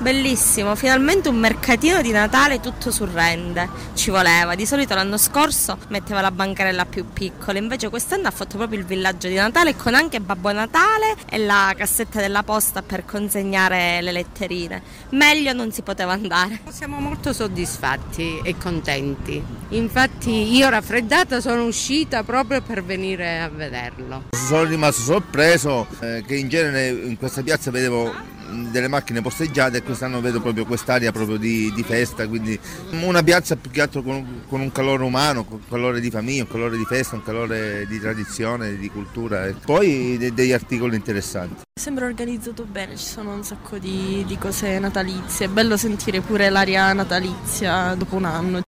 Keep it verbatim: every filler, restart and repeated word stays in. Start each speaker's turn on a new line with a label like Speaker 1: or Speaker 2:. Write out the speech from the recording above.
Speaker 1: Bellissimo, finalmente un mercatino di Natale tutto sul rende, ci voleva. Di solito l'anno scorso metteva la bancarella più piccola, invece quest'anno ha fatto proprio il villaggio di Natale con anche Babbo Natale e la cassetta della posta per consegnare le letterine. Meglio non si poteva andare.
Speaker 2: Siamo molto soddisfatti e contenti, infatti io raffreddata sono uscita proprio per venire a vederlo.
Speaker 3: Sono rimasto sorpreso eh, che in genere in questa piazza vedevo delle macchine posteggiate e quest'anno vedo proprio quest'aria proprio di, di festa, quindi una piazza più che altro con, con un calore umano, con un calore di famiglia, un calore di festa, un calore di tradizione, di cultura e poi de, degli articoli interessanti.
Speaker 4: Sembra organizzato bene, ci sono un sacco di, di cose natalizie, è bello sentire pure l'aria natalizia dopo un anno.